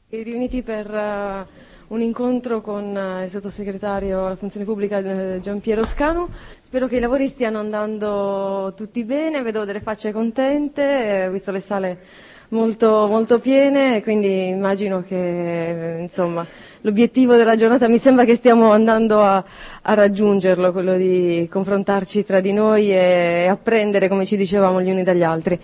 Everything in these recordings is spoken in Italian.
Riuniti per un incontro con il sottosegretario alla funzione pubblica Giampiero Scanu. Spero che i lavori stiano andando tutti bene, vedo delle facce contente, ho visto le sale molto, molto piene, quindi immagino che insomma, l'obiettivo della giornata mi sembra che stiamo andando a raggiungerlo, quello di confrontarci tra di noi e apprendere, come ci dicevamo, gli uni dagli altri.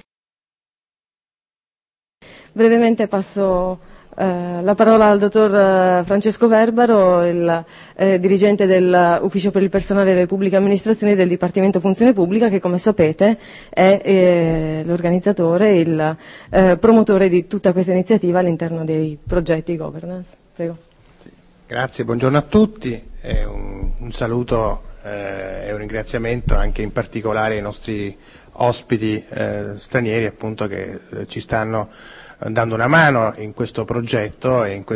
Brevemente passo la parola al dottor Francesco Verbaro, il dirigente dell'Ufficio per il personale delle pubbliche amministrazioni del Dipartimento Funzione Pubblica, che come sapete è l'organizzatore, il promotore di tutta questa iniziativa all'interno dei progetti governance. Prego. Grazie, buongiorno a tutti, un saluto e un ringraziamento anche in particolare ai nostri ospiti stranieri appunto che ci stanno dando una mano in questo progetto e in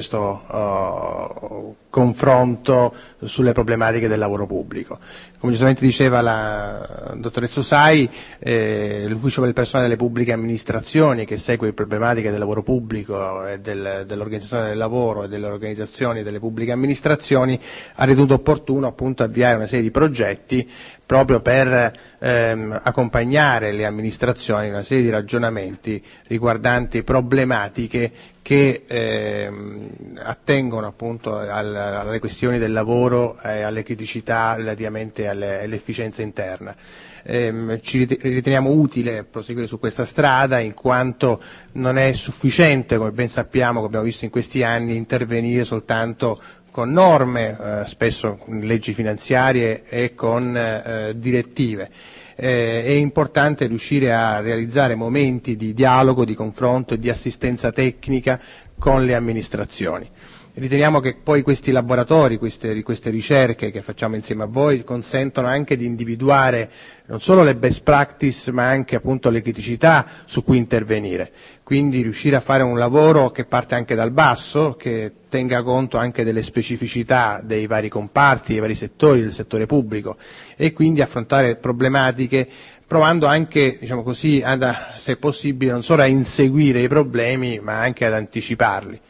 questo confronto sulle problematiche del lavoro pubblico. Come giustamente diceva la dottoressa Usai, l'Ufficio per il personale delle pubbliche amministrazioni, che segue le problematiche del lavoro pubblico e dell'organizzazione del lavoro e delle organizzazioni delle pubbliche amministrazioni, ha ritenuto opportuno appunto avviare una serie di progetti proprio per accompagnare le amministrazioni in una serie di ragionamenti riguardanti problematiche che attengono appunto alle questioni del lavoro e alle criticità relativamente all'efficienza interna. Ci riteniamo utile proseguire su questa strada in quanto non è sufficiente, come ben sappiamo, come abbiamo visto in questi anni, intervenire soltanto con norme, spesso leggi finanziarie e con direttive. È importante riuscire a realizzare momenti di dialogo, di confronto e di assistenza tecnica con le amministrazioni. Riteniamo che poi questi laboratori, queste ricerche che facciamo insieme a voi, consentono anche di individuare non solo le best practice ma anche appunto le criticità su cui intervenire. Quindi riuscire a fare un lavoro che parte anche dal basso, che tenga conto anche delle specificità dei vari comparti, dei vari settori del settore pubblico e quindi affrontare problematiche provando anche, diciamo così, se possibile non solo a inseguire i problemi ma anche ad anticiparli.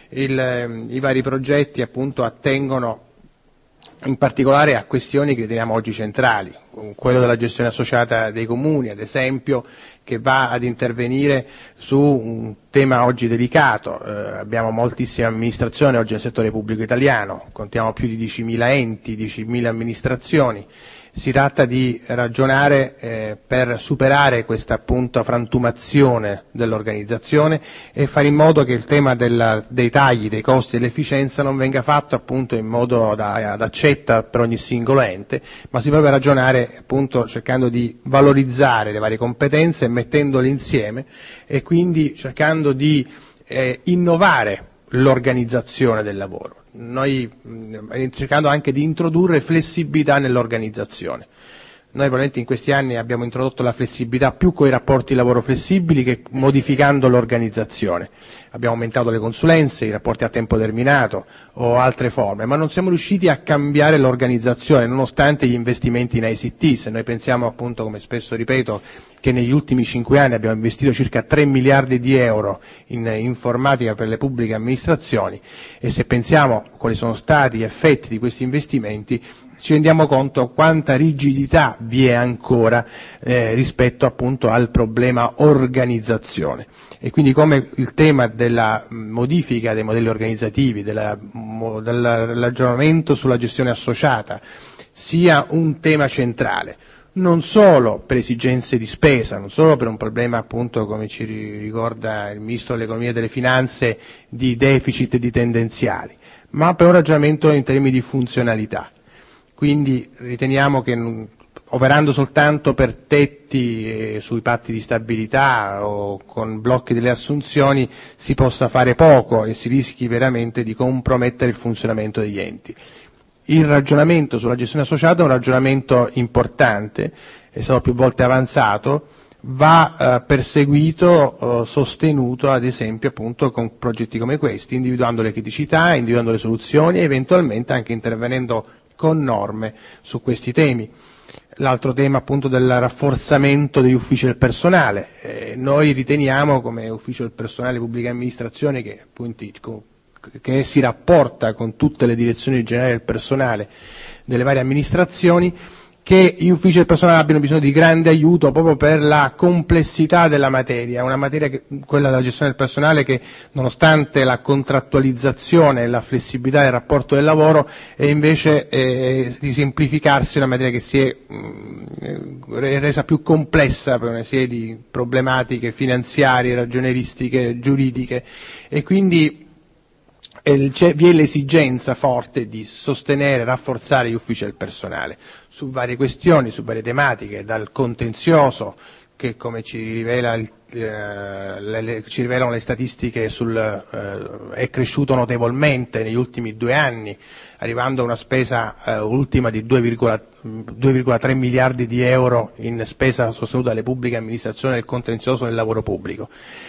I vari progetti appunto attengono in particolare a questioni che riteniamo oggi centrali, quello della gestione associata dei comuni, ad esempio, che va ad intervenire su un tema oggi delicato. Abbiamo moltissime amministrazioni oggi nel settore pubblico italiano, contiamo più di 10.000 enti, 10.000 amministrazioni. Si tratta di ragionare per superare questa appunto frantumazione dell'organizzazione e fare in modo che il tema dei tagli, dei costi e dell'efficienza non venga fatto appunto in modo ad accetta per ogni singolo ente, ma si proprio ragionare appunto cercando di valorizzare le varie competenze, mettendole insieme e quindi cercando di innovare l'organizzazione del lavoro. Noi cercando anche di introdurre flessibilità nell'organizzazione. Noi probabilmente in questi anni abbiamo introdotto la flessibilità più con i rapporti di lavoro flessibili che modificando l'organizzazione. Abbiamo aumentato le consulenze, i rapporti a tempo determinato o altre forme, ma non siamo riusciti a cambiare l'organizzazione nonostante gli investimenti in ICT. Se noi pensiamo appunto, come spesso ripeto, che negli ultimi 5 anni abbiamo investito circa 3 miliardi di euro in informatica per le pubbliche amministrazioni e se pensiamo quali sono stati gli effetti di questi investimenti, ci rendiamo conto quanta rigidità vi è ancora rispetto appunto al problema organizzazione. E quindi come il tema della modifica dei modelli organizzativi, dell'aggiornamento sulla gestione associata sia un tema centrale, non solo per esigenze di spesa, non solo per un problema appunto, come ci ricorda il Ministro dell'Economia e delle Finanze, di deficit e di tendenziali, ma per un ragionamento in termini di funzionalità. Quindi riteniamo che operando soltanto per tetti sui patti di stabilità o con blocchi delle assunzioni si possa fare poco e si rischi veramente di compromettere il funzionamento degli enti. Il ragionamento sulla gestione associata è un ragionamento importante, è stato più volte avanzato, va perseguito, sostenuto ad esempio appunto con progetti come questi, individuando le criticità, individuando le soluzioni e eventualmente anche intervenendo con norme su questi temi. L'altro tema appunto del rafforzamento degli uffici del personale. Noi riteniamo come ufficio del personale pubbliche amministrazioni che appunto che si rapporta con tutte le direzioni generali del personale delle varie amministrazioni, che gli uffici del personale abbiano bisogno di grande aiuto proprio per la complessità della materia, una materia quella della gestione del personale che, nonostante la contrattualizzazione e la flessibilità del rapporto del lavoro, è invece di semplificarsi una materia che si è resa più complessa per una serie di problematiche finanziarie, ragionieristiche, giuridiche, e quindi vi è l'esigenza forte di sostenere, rafforzare gli uffici del personale su varie questioni, su varie tematiche, dal contenzioso, che come ci rivelano le statistiche è cresciuto notevolmente negli ultimi 2 anni, arrivando a una spesa ultima di 2,3 miliardi di euro in spesa sostenuta dalle pubbliche amministrazioni del contenzioso del lavoro pubblico.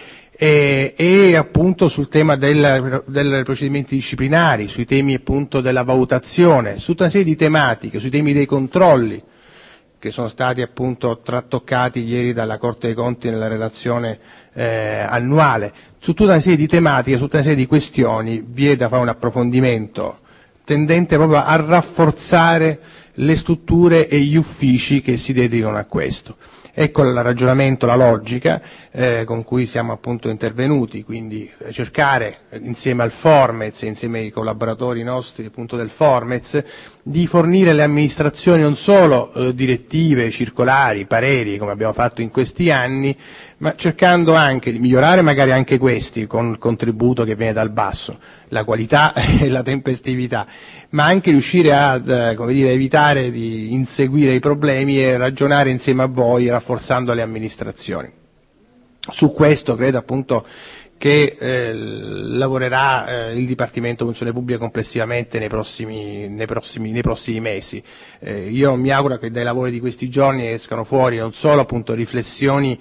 E appunto sul tema dei procedimenti disciplinari, sui temi appunto della valutazione, su tutta una serie di tematiche, sui temi dei controlli, che sono stati appunto toccati ieri dalla Corte dei Conti nella relazione annuale. Su tutta una serie di tematiche, su tutta una serie di questioni vi è da fare un approfondimento tendente proprio a rafforzare le strutture e gli uffici che si dedicano a questo. Ecco il ragionamento, la logica con cui siamo appunto intervenuti, quindi cercare insieme al Formez e insieme ai collaboratori nostri appunto del Formez di fornire alle amministrazioni non solo direttive, circolari, pareri, come abbiamo fatto in questi anni, ma cercando anche di migliorare magari anche questi con il contributo che viene dal basso, la qualità e la tempestività, ma anche riuscire ad evitare di inseguire i problemi e ragionare insieme a voi rafforzando le amministrazioni. Su questo credo appunto che lavorerà il Dipartimento Funzione Pubblica complessivamente nei prossimi mesi. Io mi auguro che dai lavori di questi giorni escano fuori non solo appunto riflessioni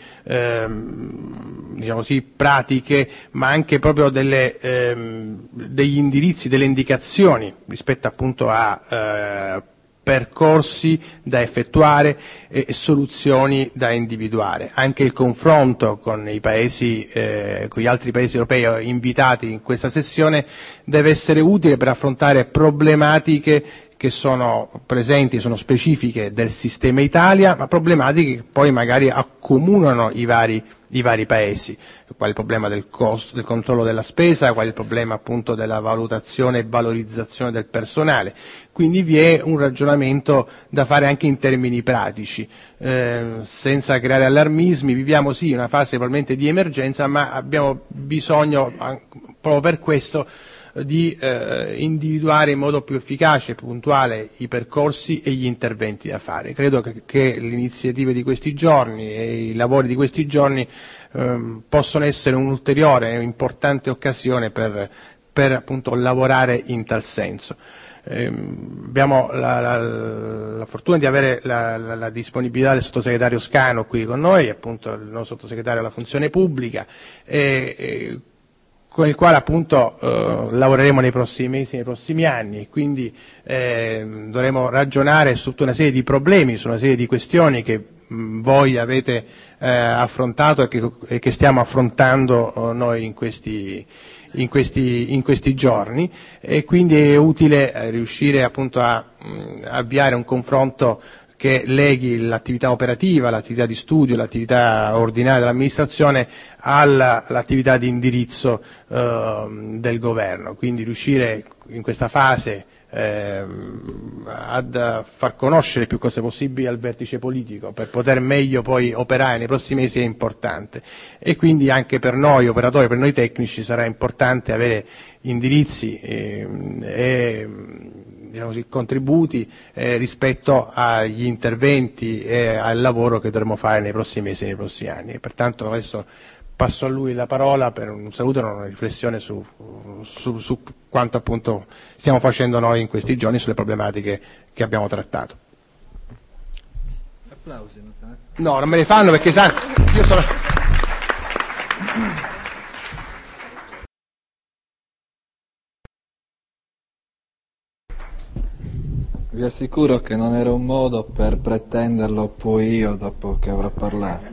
diciamo così pratiche, ma anche proprio degli indirizzi, delle indicazioni rispetto appunto a percorsi da effettuare e soluzioni da individuare. Anche il confronto con i paesi, con gli altri paesi europei invitati in questa sessione deve essere utile per affrontare problematiche che sono presenti, sono specifiche del sistema Italia, ma problematiche che poi magari accomunano i vari paesi. Qual è il problema del costo, del controllo della spesa, qual è il problema appunto della valutazione e valorizzazione del personale. Quindi vi è un ragionamento da fare anche in termini pratici, senza creare allarmismi. Viviamo sì una fase probabilmente di emergenza, ma abbiamo bisogno proprio per questo di individuare in modo più efficace e puntuale i percorsi e gli interventi da fare. Credo che le iniziative di questi giorni e i lavori di questi giorni possono essere un'ulteriore e importante occasione per appunto lavorare in tal senso. Abbiamo la fortuna di avere la disponibilità del sottosegretario Scanu qui con noi, appunto il nostro sottosegretario alla funzione pubblica, con il quale appunto lavoreremo nei prossimi mesi, nei prossimi anni, quindi dovremo ragionare su tutta una serie di problemi, su una serie di questioni che voi avete affrontato e che stiamo affrontando noi in questi giorni, e quindi è utile riuscire appunto a avviare un confronto che leghi l'attività operativa, l'attività di studio, l'attività ordinaria dell'amministrazione all'attività di indirizzo del governo, quindi riuscire in questa fase ad far conoscere più cose possibili al vertice politico per poter meglio poi operare nei prossimi mesi è importante, e quindi anche per noi operatori, per noi tecnici sarà importante avere indirizzi e diciamo così, contributi rispetto agli interventi e al lavoro che dovremo fare nei prossimi mesi e nei prossimi anni. E pertanto adesso passo a lui la parola per un saluto e una riflessione su quanto appunto stiamo facendo noi in questi giorni sulle problematiche che abbiamo trattato. Applausi? No, non me ne fanno perché sanno, io sono... Vi assicuro che non era un modo per pretenderlo poi io dopo che avrò parlato.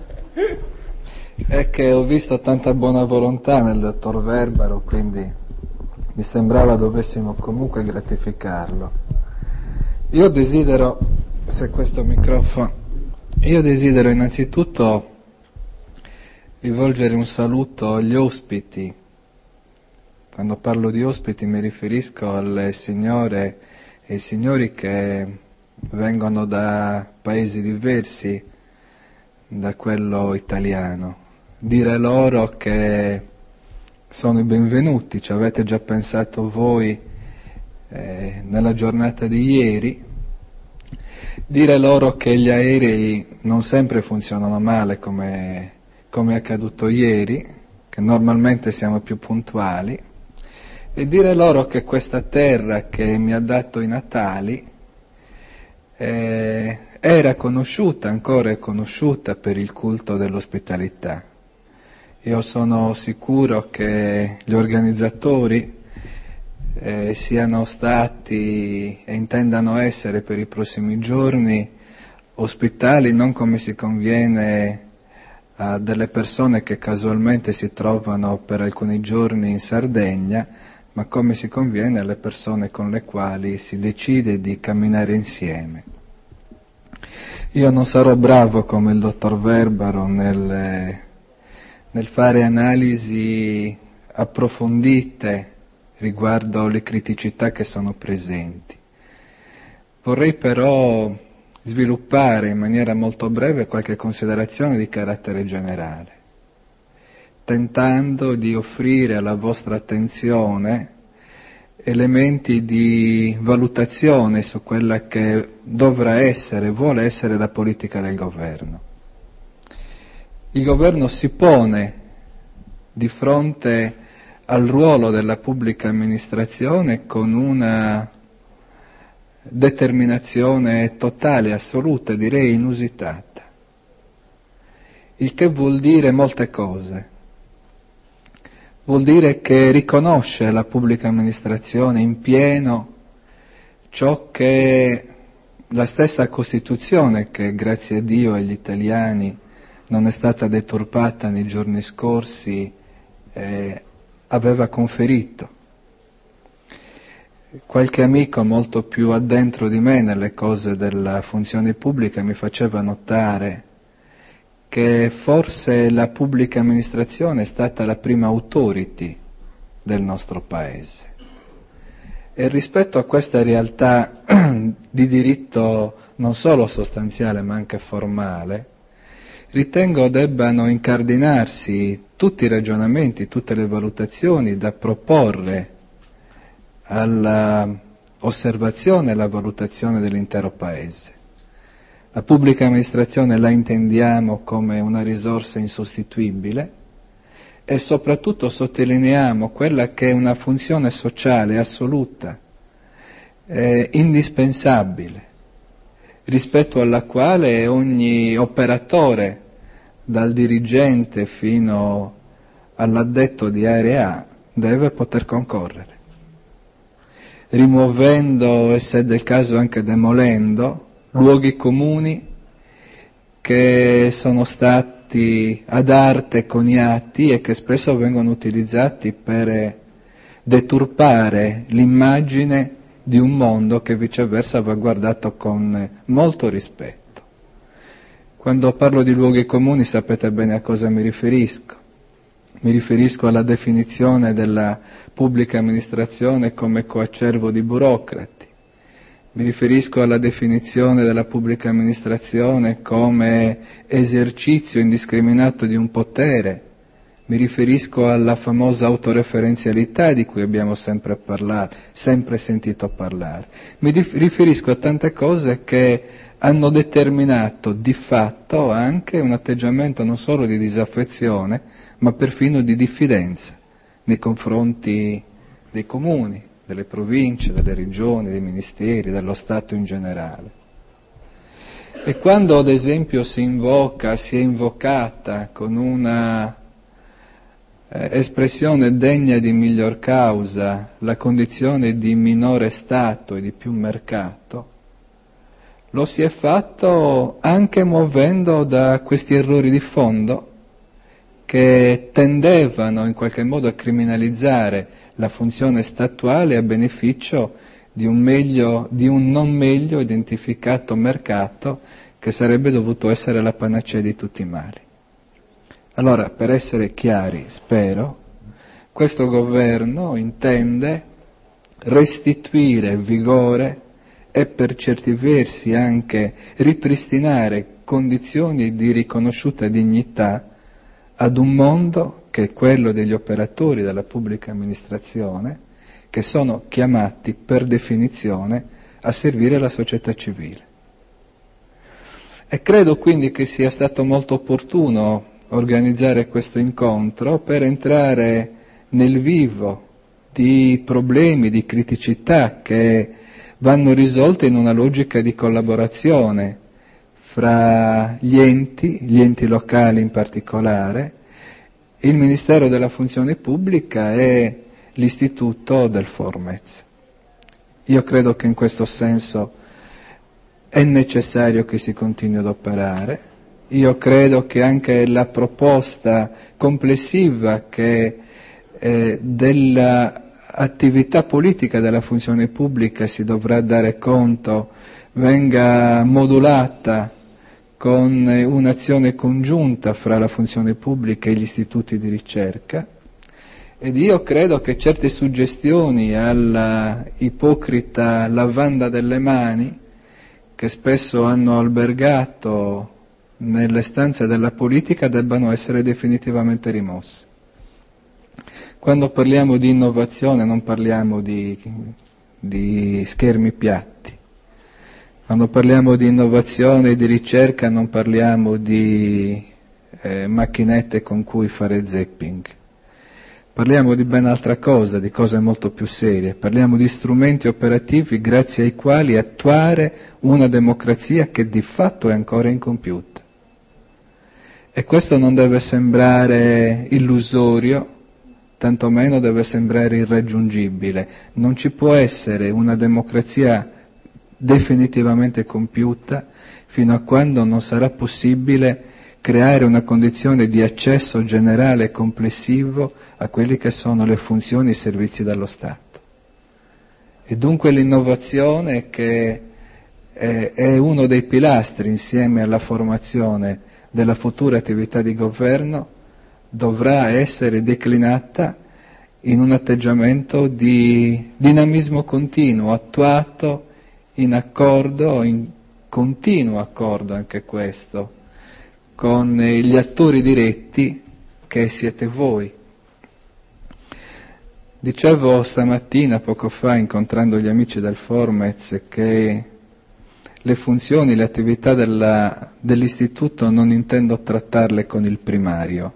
È che ho visto tanta buona volontà nel dottor Verbaro, quindi mi sembrava dovessimo comunque gratificarlo. Io desidero, se questo microfono, io desidero innanzitutto rivolgere un saluto agli ospiti. Quando parlo di ospiti mi riferisco alle signore e ai signori che vengono da paesi diversi da quello italiano. Dire loro che sono i benvenuti, ci avete già pensato voi nella giornata di ieri. Dire loro che gli aerei non sempre funzionano male come è accaduto ieri, che normalmente siamo più puntuali, e dire loro che questa terra che mi ha dato i natali era conosciuta, ancora è conosciuta per il culto dell'ospitalità. Io sono sicuro che gli organizzatori siano stati e intendano essere per i prossimi giorni ospitali non come si conviene a delle persone che casualmente si trovano per alcuni giorni in Sardegna, ma come si conviene alle persone con le quali si decide di camminare insieme. Io non sarò bravo come il dottor Verbaro nel fare analisi approfondite riguardo le criticità che sono presenti. Vorrei però sviluppare in maniera molto breve qualche considerazione di carattere generale, tentando di offrire alla vostra attenzione elementi di valutazione su quella che dovrà essere, vuole essere la politica del governo. Il governo si pone di fronte al ruolo della pubblica amministrazione con una determinazione totale, assoluta, direi inusitata, il che vuol dire molte cose. Vuol dire che riconosce la pubblica amministrazione in pieno ciò che la stessa Costituzione, che grazie a Dio agli italiani non è stata deturpata nei giorni scorsi, aveva conferito. Qualche amico molto più addentro di me nelle cose della funzione pubblica mi faceva notare che forse la pubblica amministrazione è stata la prima authority del nostro Paese. E rispetto a questa realtà di diritto non solo sostanziale ma anche formale, ritengo debbano incardinarsi tutti i ragionamenti, tutte le valutazioni da proporre all'osservazione e alla valutazione dell'intero Paese. La pubblica amministrazione la intendiamo come una risorsa insostituibile e soprattutto sottolineiamo quella che è una funzione sociale assoluta, indispensabile, rispetto alla quale ogni operatore, dal dirigente fino all'addetto di area A, deve poter concorrere, rimuovendo e se del caso anche demolendo luoghi comuni che sono stati ad arte coniati e che spesso vengono utilizzati per deturpare l'immagine di un mondo che viceversa va guardato con molto rispetto. Quando parlo di luoghi comuni sapete bene a cosa mi riferisco. Mi riferisco alla definizione della pubblica amministrazione come coacervo di burocrati. Mi riferisco alla definizione della pubblica amministrazione come esercizio indiscriminato di un potere. Mi riferisco alla famosa autoreferenzialità di cui abbiamo sempre parlato, sempre sentito parlare. Mi riferisco a tante cose che hanno determinato di fatto anche un atteggiamento non solo di disaffezione, ma perfino di diffidenza nei confronti dei comuni, delle province, delle regioni, dei ministeri, dello Stato in generale. E quando ad esempio si è invocata con una espressione degna di miglior causa la condizione di minore Stato e di più mercato, lo si è fatto anche muovendo da questi errori di fondo che tendevano in qualche modo a criminalizzare la funzione statuale a beneficio di un non meglio identificato mercato che sarebbe dovuto essere la panacea di tutti i mali. Allora, per essere chiari, spero, questo governo intende restituire vigore e per certi versi anche ripristinare condizioni di riconosciuta dignità ad un mondo che è quello degli operatori della pubblica amministrazione, che sono chiamati per definizione a servire la società civile. E credo quindi che sia stato molto opportuno organizzare questo incontro per entrare nel vivo di problemi, di criticità che vanno risolte in una logica di collaborazione fra gli enti locali in particolare, il Ministero della Funzione Pubblica e l'Istituto del Formez. Io credo che in questo senso è necessario che si continui ad operare. Io credo che anche la proposta complessiva che dell'attività politica della funzione pubblica si dovrà dare conto venga modulata con un'azione congiunta fra la funzione pubblica e gli istituti di ricerca, ed io credo che certe suggestioni alla ipocrita lavanda delle mani che spesso hanno albergato nelle stanze della politica debbano essere definitivamente rimosse. Quando parliamo di innovazione non parliamo di schermi piatti. Quando parliamo di innovazione e di ricerca non parliamo di macchinette con cui fare zapping. Parliamo di ben altra cosa, di cose molto più serie. Parliamo di strumenti operativi grazie ai quali attuare una democrazia che di fatto è ancora incompiuta. E questo non deve sembrare illusorio, tantomeno deve sembrare irraggiungibile. Non ci può essere una democrazia definitivamente compiuta fino a quando non sarà possibile creare una condizione di accesso generale e complessivo a quelli che sono le funzioni e i servizi dello Stato. E dunque l'innovazione, che è uno dei pilastri insieme alla formazione della futura attività di governo, dovrà essere declinata in un atteggiamento di dinamismo continuo, attuato in accordo, in continuo accordo anche questo, con gli attori diretti che siete voi. Dicevo stamattina, poco fa, incontrando gli amici del Formez, che le funzioni, le attività dell'istituto non intendo trattarle con il primario.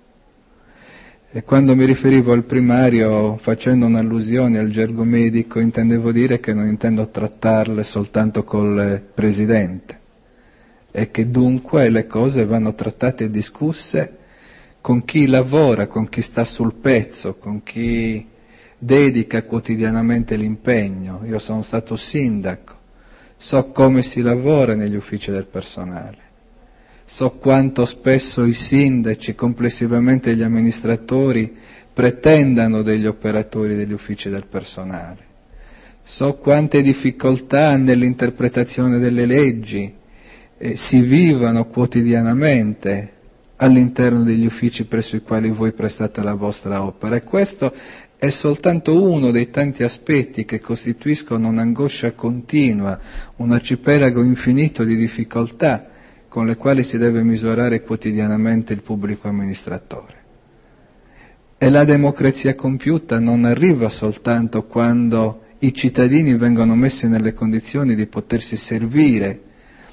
E quando mi riferivo al primario, facendo un'allusione al gergo medico, intendevo dire che non intendo trattarle soltanto col presidente, e che dunque le cose vanno trattate e discusse con chi lavora, con chi sta sul pezzo, con chi dedica quotidianamente l'impegno. Io sono stato sindaco, so come si lavora negli uffici del personale. So quanto spesso i sindaci, complessivamente gli amministratori, pretendano degli operatori degli uffici del personale. So quante difficoltà nell'interpretazione delle leggi si vivano quotidianamente all'interno degli uffici presso i quali voi prestate la vostra opera. E questo è soltanto uno dei tanti aspetti che costituiscono un'angoscia continua, un arcipelago infinito di difficoltà con le quali si deve misurare quotidianamente il pubblico amministratore. E la democrazia compiuta non arriva soltanto quando i cittadini vengono messi nelle condizioni di potersi servire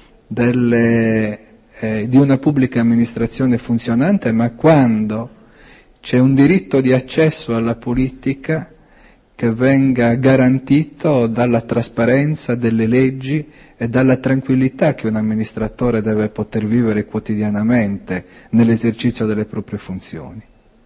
di una pubblica amministrazione funzionante, ma quando c'è un diritto di accesso alla politica che venga garantito dalla trasparenza delle leggi e dalla tranquillità che un amministratore deve poter vivere quotidianamente nell'esercizio delle proprie funzioni.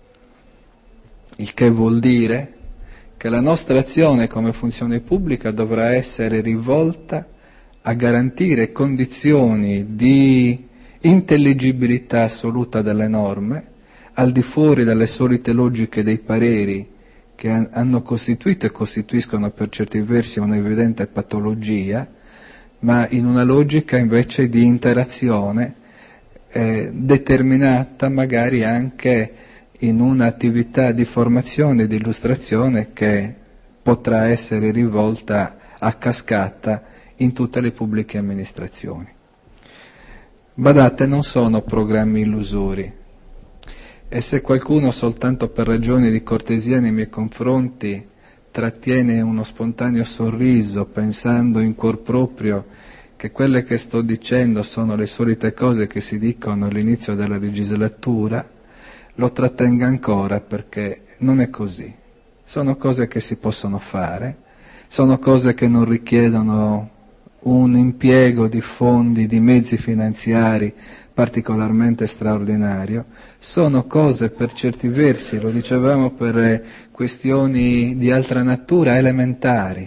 Il che vuol dire che la nostra azione come funzione pubblica dovrà essere rivolta a garantire condizioni di intelligibilità assoluta delle norme, al di fuori dalle solite logiche dei pareri che hanno costituito e costituiscono per certi versi un'evidente patologia, ma in una logica invece di interazione determinata magari anche in un'attività di formazione e di illustrazione che potrà essere rivolta a cascata in tutte le pubbliche amministrazioni. Badate, non sono programmi illusori, e se qualcuno soltanto per ragioni di cortesia nei miei confronti trattiene uno spontaneo sorriso pensando in cuor proprio che quelle che sto dicendo sono le solite cose che si dicono all'inizio della legislatura, lo trattenga ancora, perché non è così. Sono cose che si possono fare, sono cose che non richiedono un impiego di fondi, di mezzi finanziari particolarmente straordinario, sono cose per certi versi, lo dicevamo per questioni di altra natura, elementari.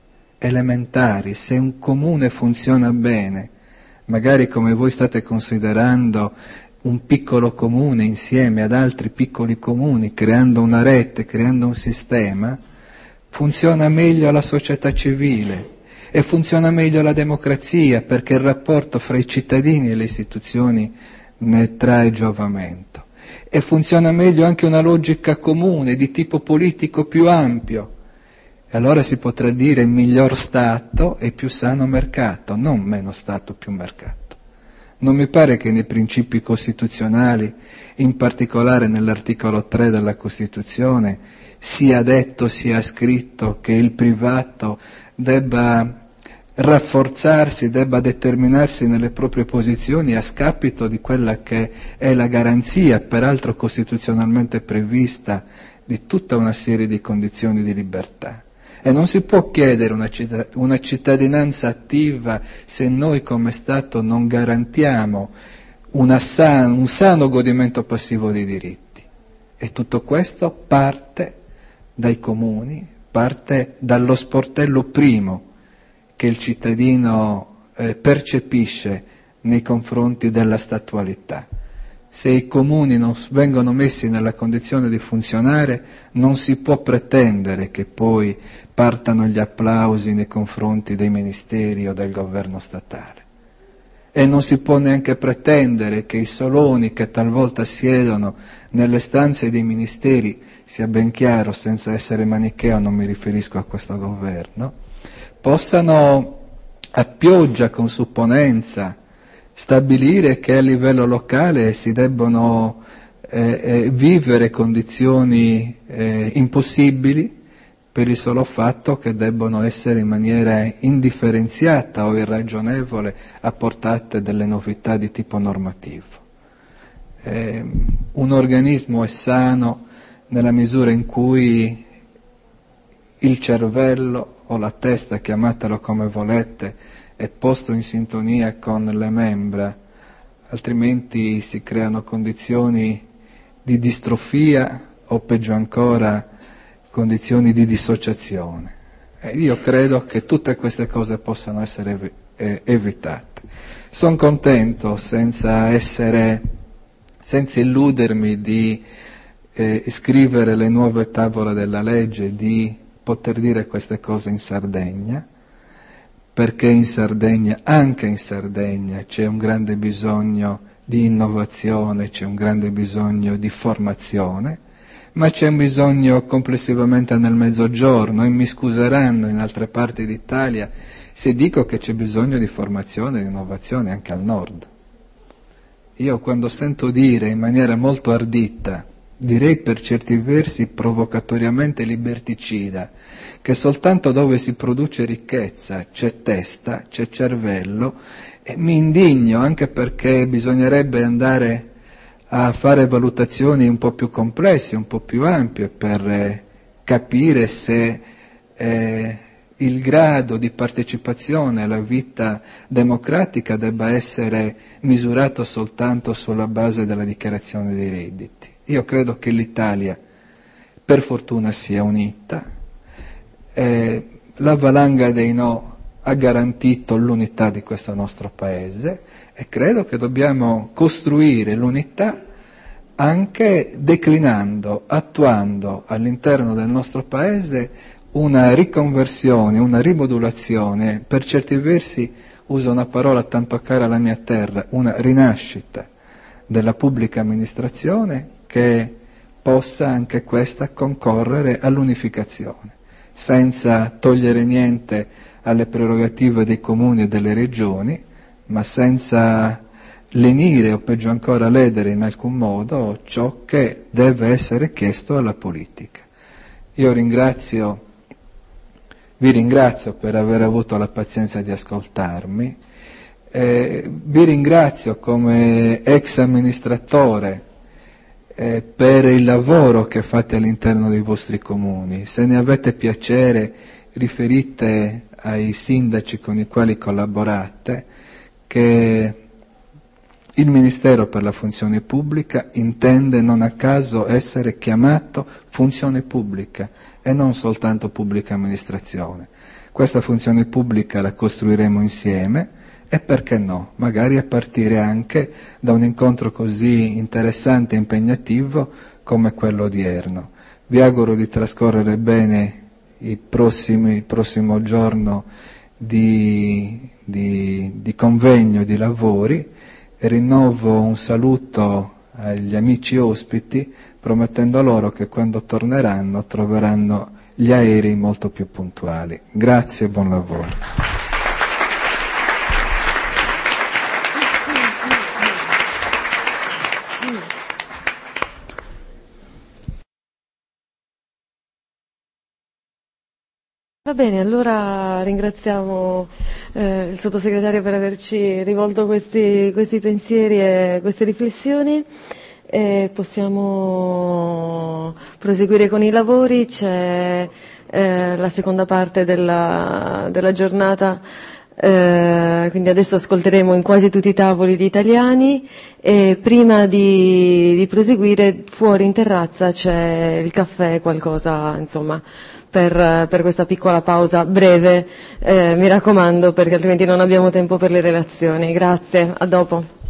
Se un comune funziona bene, magari come voi state considerando un piccolo comune insieme ad altri piccoli comuni, creando una rete, creando un sistema, funziona meglio la società civile e funziona meglio la democrazia, perché il rapporto fra i cittadini e le istituzioni ne trae giovamento. E funziona meglio anche una logica comune di tipo politico più ampio. E allora si potrà dire miglior Stato e più sano mercato, non meno Stato, più mercato. Non mi pare che nei principi costituzionali, in particolare nell'articolo 3 della Costituzione, sia detto, sia scritto che il privato debba rafforzarsi, debba determinarsi nelle proprie posizioni a scapito di quella che è la garanzia, peraltro costituzionalmente prevista, di tutta una serie di condizioni di libertà. E non si può chiedere una cittadinanza attiva se noi come Stato non garantiamo un sano godimento passivo dei diritti. E tutto questo parte dai comuni, parte dallo sportello primo che il cittadino percepisce nei confronti della statualità. Se i comuni non vengono messi nella condizione di funzionare, non si può pretendere che poi partano gli applausi nei confronti dei ministeri o del governo statale. E non si può neanche pretendere che i soloni che talvolta siedono nelle stanze dei ministeri, sia ben chiaro, senza essere manicheo, non mi riferisco a questo governo, possano a pioggia, con supponenza, stabilire che a livello locale si debbono vivere condizioni impossibili per il solo fatto che debbono essere in maniera indifferenziata o irragionevole apportate delle novità di tipo normativo. Un organismo è sano nella misura in cui il cervello o la testa, chiamatelo come volete, è posto in sintonia con le membra, altrimenti si creano condizioni di distrofia o peggio ancora condizioni di dissociazione. Io credo che tutte queste cose possano essere evitate. Sono contento, senza illudermi di scrivere le nuove tavole della legge, di poter dire queste cose in Sardegna, perché in Sardegna, anche in Sardegna, c'è un grande bisogno di innovazione, c'è un grande bisogno di formazione, ma c'è un bisogno complessivamente nel Mezzogiorno, e mi scuseranno in altre parti d'Italia se dico che c'è bisogno di formazione e di innovazione anche al Nord. Io quando sento dire in maniera molto ardita, direi per certi versi provocatoriamente liberticida, che soltanto dove si produce ricchezza c'è testa, c'è cervello, e mi indigno anche perché bisognerebbe andare a fare valutazioni un po' più complesse, un po' più ampie per capire se il grado di partecipazione alla vita democratica debba essere misurato soltanto sulla base della dichiarazione dei redditi. Io credo che l'Italia, per fortuna, sia unita. La valanga dei no ha garantito l'unità di questo nostro Paese e credo che dobbiamo costruire l'unità anche declinando, attuando all'interno del nostro Paese una riconversione, una rimodulazione, per certi versi, uso una parola tanto cara alla mia terra, una rinascita della pubblica amministrazione che possa anche questa concorrere all'unificazione, senza togliere niente alle prerogative dei comuni e delle regioni, ma senza lenire o peggio ancora ledere in alcun modo ciò che deve essere chiesto alla politica. Io vi ringrazio per aver avuto la pazienza di ascoltarmi, vi ringrazio come ex amministratore per il lavoro che fate all'interno dei vostri comuni. Se ne avete piacere, riferite ai sindaci con i quali collaborate che il Ministero per la Funzione Pubblica intende non a caso essere chiamato funzione pubblica e non soltanto pubblica amministrazione. Questa funzione pubblica la costruiremo insieme e perché no, magari a partire anche da un incontro così interessante e impegnativo come quello odierno. Vi auguro di trascorrere bene il prossimo giorno di convegno, di lavori. Rinnovo un saluto agli amici ospiti, promettendo loro che quando torneranno troveranno gli aerei molto più puntuali. Grazie e buon lavoro. Va bene, allora ringraziamo il sottosegretario per averci rivolto questi pensieri e queste riflessioni e possiamo proseguire con i lavori. C'è la seconda parte della giornata, quindi adesso ascolteremo in quasi tutti i tavoli gli italiani e prima di proseguire fuori in terrazza c'è il caffè, qualcosa insomma per questa piccola pausa breve, mi raccomando, perché altrimenti non abbiamo tempo per le relazioni. Grazie, a dopo.